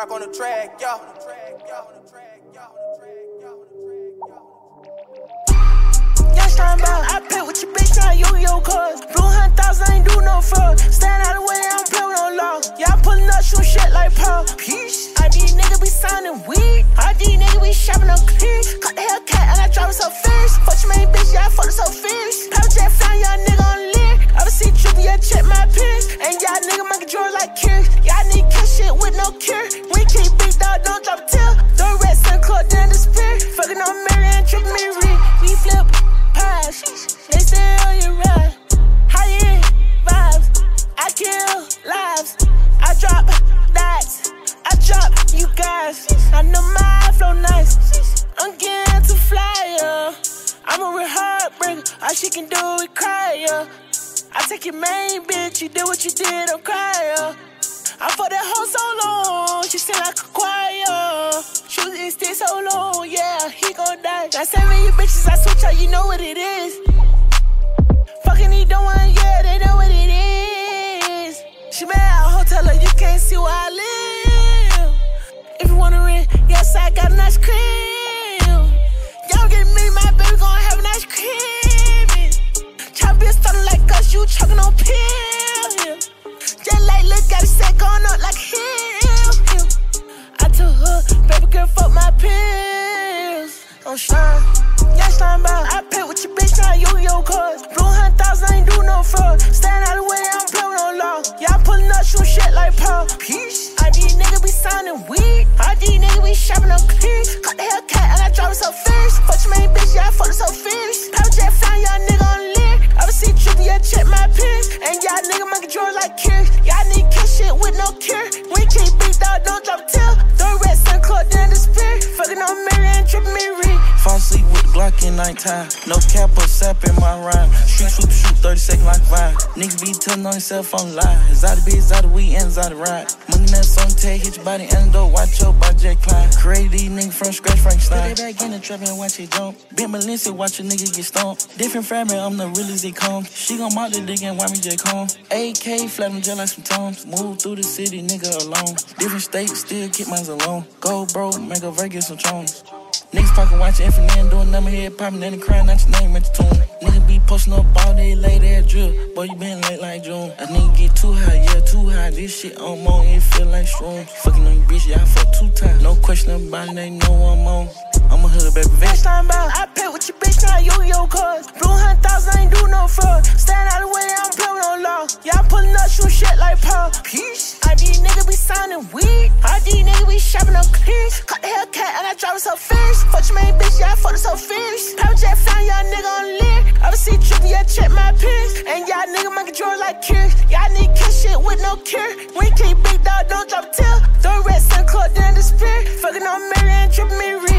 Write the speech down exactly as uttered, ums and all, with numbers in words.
Rock on the track, yo. I play with your bitch, now yo-yo cuz. Blue hundred thousand, I ain't do no fraud. Stand out of the way, I don't play with no law. Y'all pulling up, shoot shit like Paul. Peace. I these niggas be sounding weird. I these niggas be shopping on clear. Cut the Hellcat and I drive it so fierce. Fuck your main bitch, yeah, I fuck it so fierce. Private jet flying, y'all nigga on leer. Ever see triple, yeah, check my peers. And y'all nigga monkey drawers like cures. Y'all need cash shit with no cure. We keep big dog, don't drop a tail. Throw red sun club down the spear. Fucking on Mary and tripping me re. We flip. They stay on your ride. High-end vibes. I kill lives. I drop dice. I drop you guys. I know my flow nice. I'm getting to fly, yeah. I'm a real heartbreaker. All she can do is cry, yeah. I take your main bitch. You did what you did, don't cry, yeah. I fought that hoe so long, she sing like a choir. Shooting still so long, yeah, he gon' die. Got seven you bitches, I switch out, you know what it is. Fucking he don't want, yeah, they know what it is. She made a hotel, like you can't see where I live. If you wanna rent, yes, I got an ice cream. Y'all get me, my baby gon' have an ice cream. Chop bitch starting like us, you choking on pills. Just like look got it set going up like him, him. I told her, baby girl, fuck my pills. I'm slime, yeah, slime by. I play with your bitch, now yo-yo cuz. Blue hundred thousand, I ain't do no fraud. Stand out of the way, I don't play with no law. Y'all pulling up, shoot shit like Paul. Peace. I these niggas be sounding weird. I these niggas be shopping on clear. Cut the Hellcat and I drive it so fierce. Fuck your main bitch, yeah, I fuck it so fierce. Private jet flying, y'all nigga on leer. Ever see triple, yeah, check my peers. And y'all nigga monkey drawers like cures. Y'all need cash shit with no cure. We keep big dog, don't drop a tail. Throw red sun club down the spear. Fucking on Mary and tripping me re. Fall asleep with the Glock in nighttime. No cap or sap in my rhyme. Street swoop, shoot thirty seconds like Vine. Niggas be telling on himself on lie. Exotic be exotic, we and exotic ride. Money that song tag, hit your body antidote. Watch your by Jack Klein. Create these niggas from scratch, Frankenstein. Stay back in the trap and watch it jump. Big Melincy, watch a nigga get stomped. Different family, I'm the real as it comes. She gon' mock the dick and watch me just come. A K, flap them just like some toms. Move through the city, nigga alone. Different states, still keep mine alone. Go bro, make a Vegas some chones. Niggas pocket watching infinite and doing number head popping and crying out your name at your tune. Nigga be posting up all day late ass drill. Boy, you been late like June. A nigga get too high, yeah, too high. This shit on on, it feel like shrooms. Fucking on you bitch, yeah, I fuck two times. No question about it, they know I'm on. I'm a hood baby bitch. I play with your bitch, now yo-yo cuz. Blue hundred thousand, I ain't do no fraud. Stand out of the way, I don't play with no law. Y'all pulling up, shoot shit like Paul. Peace. I these niggas be sounding weird. I these niggas be shopping on clear. Cut the Hellcat and I drive it so fierce. Fuck your main bitch, yeah, I fuck it so fierce. Private jet flying, y'all nigga on leer. Ever see triple, yeah, check my peers. And y'all nigga monkey drawers like cures. Y'all need cash shit with no cure. We keep big dog, don't drop a tail. Throw red sun club down the spear. Fucking on Mary and tripping me re.